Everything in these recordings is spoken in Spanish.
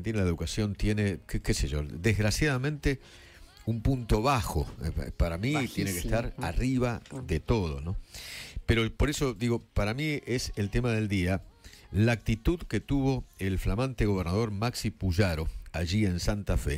Argentina la educación tiene, qué sé yo, desgraciadamente un punto bajo. Para mí Bajísimo. Tiene que estar arriba de todo, ¿no? Pero por eso digo, para mí es el tema del día, la actitud que tuvo el flamante gobernador Maxi Puyaro allí en Santa Fe,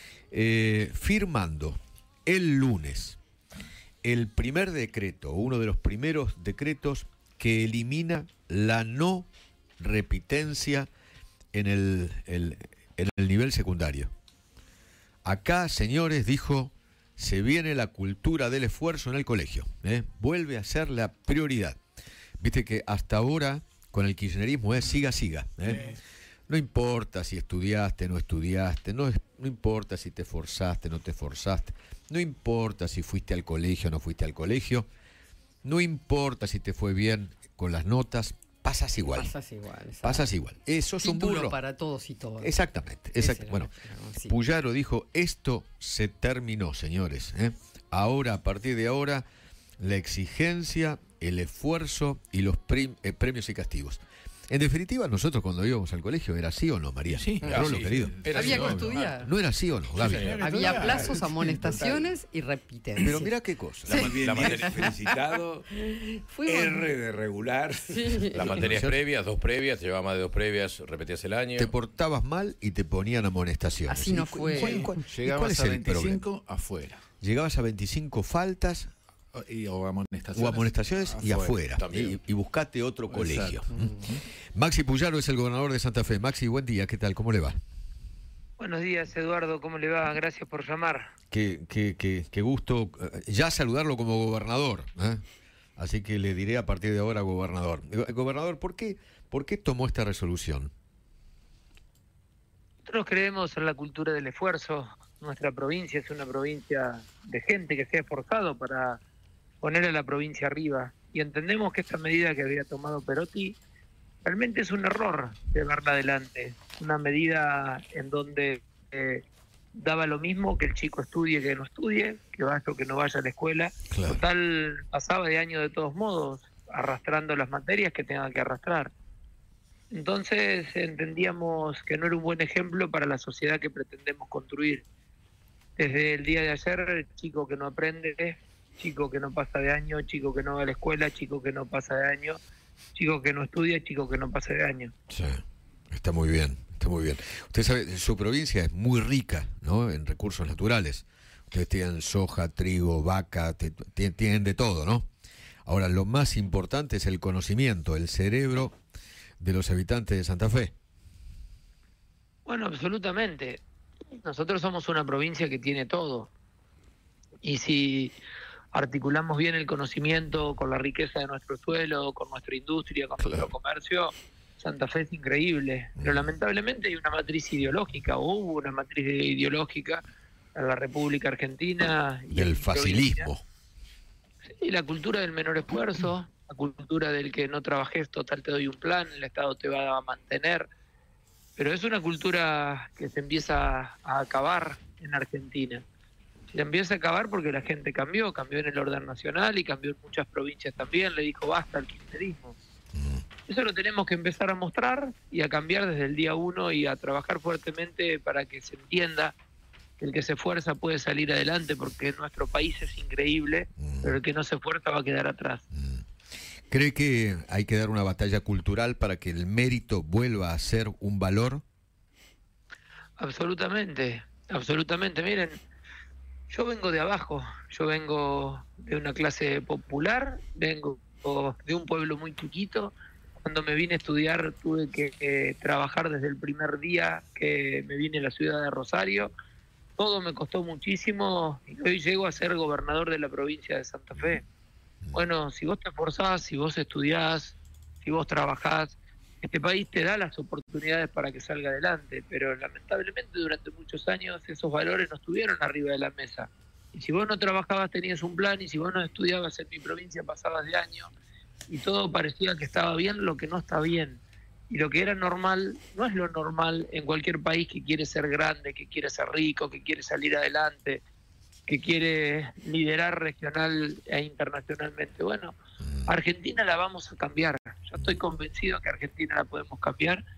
firmando el lunes el primer decreto, uno de los primeros decretos que elimina la no repitencia en el nivel secundario. Acá, señores, dijo, se viene la cultura del esfuerzo en el colegio, vuelve a ser la prioridad. Viste que hasta ahora con el kirchnerismo es siga. No importa si estudiaste, no estudiaste, no importa si te esforzaste, no te esforzaste, no importa si fuiste al colegio o no fuiste al colegio, no importa si te fue bien con las notas, pasas igual. Pasas igual. Eso es un burro. Para todos y todas. Exactamente. Bueno, sí. Puyaro dijo, esto se terminó, señores. Ahora, a partir de ahora, la exigencia, el esfuerzo y los premios y castigos. En definitiva, nosotros cuando íbamos al colegio, ¿era así o no, María? Sí, Carolo, querido. Había que estudiar. ¿No era así o no, Gaby? Había plazos, amonestaciones y repitencias. Pero mirá qué cosa. La materia felicitado, R de regular. Sí. Las materias previas, 2 previas, te llevaba más de 2 previas, repetías el año. Te portabas mal y te ponían amonestaciones. Así no fue. Llegabas a 25 afuera. Llegabas a 25 faltas O amonestaciones y afuera. Y buscate otro colegio. Maxi Puyaro es el gobernador de Santa Fe. Maxi, buen día, ¿qué tal? ¿Cómo le va? Buenos días, Eduardo, ¿cómo le va? Gracias por llamar. Qué gusto ya saludarlo como gobernador, Así que le diré a partir de ahora gobernador. Gobernador, ¿por qué tomó esta resolución? Nosotros creemos en la cultura del esfuerzo. Nuestra provincia es una provincia de gente que se ha esforzado para poner a la provincia arriba. Y entendemos que esta medida que había tomado Perotti realmente es un error llevarla adelante. Una medida en donde daba lo mismo que el chico estudie que no estudie, que vaya o que no vaya a la escuela. Claro. Total, pasaba de año de todos modos, arrastrando las materias que tenga que arrastrar. Entonces entendíamos que no era un buen ejemplo para la sociedad que pretendemos construir. Desde el día de ayer, el chico que no aprende, chico que no pasa de año, chico que no va a la escuela, chico que no pasa de año, chico que no estudia, chico que no pasa de año. Sí, está muy bien. Usted sabe, su provincia es muy rica, ¿no?, en recursos naturales. Ustedes tienen soja, trigo, vaca, tienen de todo, ¿no? Ahora, lo más importante es el conocimiento, el cerebro de los habitantes de Santa Fe. Bueno, absolutamente. Nosotros somos una provincia que tiene todo. Y si articulamos bien el conocimiento con la riqueza de nuestro suelo, con nuestra industria, con nuestro comercio, Santa Fe es increíble. Pero lamentablemente hay una matriz ideológica, o hubo una matriz ideológica en la República Argentina. Y del facilismo. Sí, la cultura del menor esfuerzo, la cultura del que no trabajes, total te doy un plan, el Estado te va a mantener. Pero es una cultura que se empieza a acabar en Argentina. Se empieza a acabar porque la gente cambió en el orden nacional y cambió en muchas provincias también, le dijo basta al kirchnerismo. Eso lo tenemos que empezar a mostrar y a cambiar desde el día 1 y a trabajar fuertemente para que se entienda que el que se esfuerza puede salir adelante, porque nuestro país es increíble, pero el que no se esfuerza va a quedar atrás. ¿Cree que hay que dar una batalla cultural para que el mérito vuelva a ser un valor? Absolutamente. Miren, yo vengo de abajo, yo vengo de una clase popular, vengo de un pueblo muy chiquito. Cuando me vine a estudiar tuve que trabajar desde el primer día que me vine a la ciudad de Rosario. Todo me costó muchísimo y hoy llego a ser gobernador de la provincia de Santa Fe. Bueno, si vos te esforzás, si vos estudiás, si vos trabajás, este país te da las oportunidades para que salga adelante, pero lamentablemente durante muchos años esos valores no estuvieron arriba de la mesa. Y si vos no trabajabas tenías un plan, y si vos no estudiabas en mi provincia pasabas de año, y todo parecía que estaba bien lo que no está bien. Y lo que era normal no es lo normal en cualquier país que quiere ser grande, que quiere ser rico, que quiere salir adelante, que quiere liderar regional e internacionalmente. Bueno, Argentina la vamos a cambiar. Yo estoy convencido que Argentina la podemos cambiar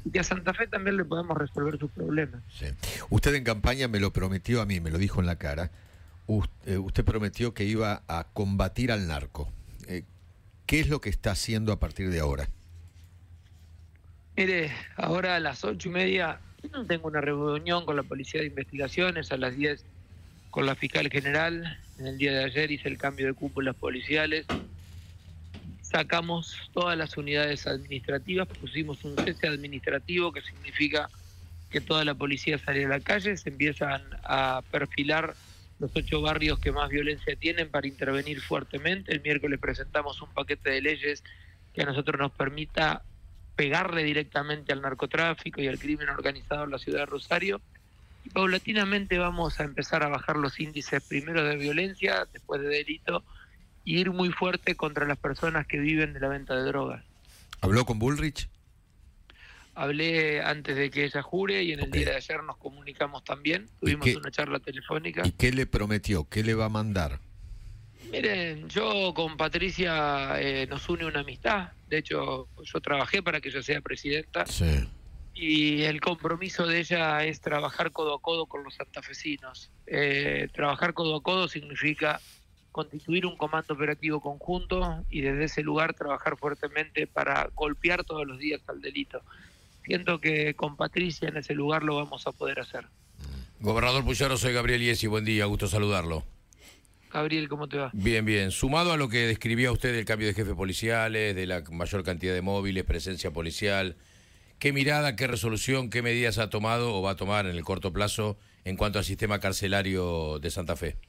y que a Santa Fe también le podemos resolver sus problemas. Sí. Usted en campaña me lo prometió a mí, me lo dijo en la cara. Usted prometió que iba a combatir al narco. ¿Qué es lo que está haciendo a partir de ahora? Mire, ahora a las 8:30 tengo una reunión con la Policía de Investigaciones, a las 10 con la Fiscal General. En el día de ayer hice el cambio de cúpulas policiales. Sacamos todas las unidades administrativas, pusimos un cese administrativo, que significa que toda la policía sale a la calle, se empiezan a perfilar los 8 barrios que más violencia tienen para intervenir fuertemente. El miércoles presentamos un paquete de leyes que a nosotros nos permita pegarle directamente al narcotráfico y al crimen organizado en la ciudad de Rosario. Y paulatinamente vamos a empezar a bajar los índices, primero de violencia, después de delito, y ir muy fuerte contra las personas que viven de la venta de drogas. ¿Habló con Bullrich? Hablé antes de que ella jure y en el día de ayer nos comunicamos también. Tuvimos una charla telefónica. ¿Y qué le prometió? ¿Qué le va a mandar? Miren, yo con Patricia nos une una amistad. De hecho, yo trabajé para que ella sea presidenta. Sí. Y el compromiso de ella es trabajar codo a codo con los santafesinos. Trabajar codo a codo significa constituir un comando operativo conjunto y desde ese lugar trabajar fuertemente para golpear todos los días al delito. Siento que con Patricia en ese lugar lo vamos a poder hacer. Gobernador Puyaro, soy Gabriel Iesi, buen día, gusto saludarlo. Gabriel, ¿cómo te va? Bien, bien. Sumado a lo que describía usted del cambio de jefes policiales, de la mayor cantidad de móviles, presencia policial, ¿qué mirada, qué resolución, qué medidas ha tomado o va a tomar en el corto plazo en cuanto al sistema carcelario de Santa Fe?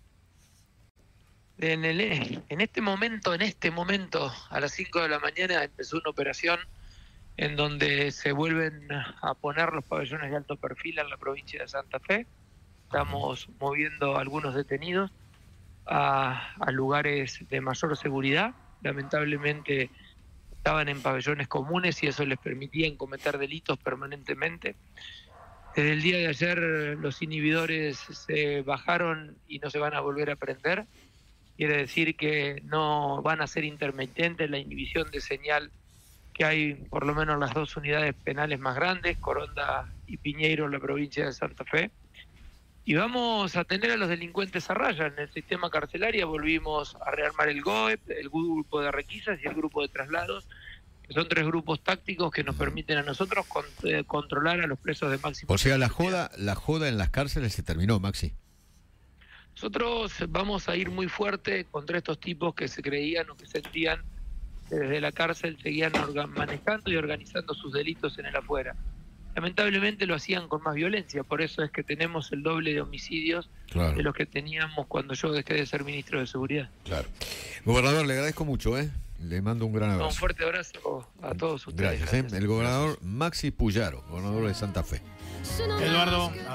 En este momento, a las 5 de la mañana empezó una operación en donde se vuelven a poner los pabellones de alto perfil en la provincia de Santa Fe. Estamos moviendo a algunos detenidos a lugares de mayor seguridad. Lamentablemente estaban en pabellones comunes y eso les permitía cometer delitos permanentemente. Desde el día de ayer los inhibidores se bajaron y no se van a volver a prender. Quiere decir que no van a ser intermitentes la inhibición de señal que hay por lo menos las 2 unidades penales más grandes, Coronda y Piñeiro en la provincia de Santa Fe. Y vamos a tener a los delincuentes a raya. En el sistema carcelario volvimos a rearmar el GOEP, el grupo de requisas y el grupo de traslados, que son 3 grupos tácticos que nos permiten a nosotros controlar a los presos de máximo. O sea, la joda en las cárceles se terminó, Maxi. Nosotros vamos a ir muy fuerte contra estos tipos que se creían o que sentían que desde la cárcel seguían manejando y organizando sus delitos en el afuera. Lamentablemente lo hacían con más violencia, por eso es que tenemos el doble de homicidios de los que teníamos cuando yo dejé de ser ministro de Seguridad. Claro. Gobernador, le agradezco mucho, le mando un gran abrazo. Un fuerte abrazo a todos ustedes. Gracias. El gobernador Maxi Puyaro, gobernador de Santa Fe. Eduardo.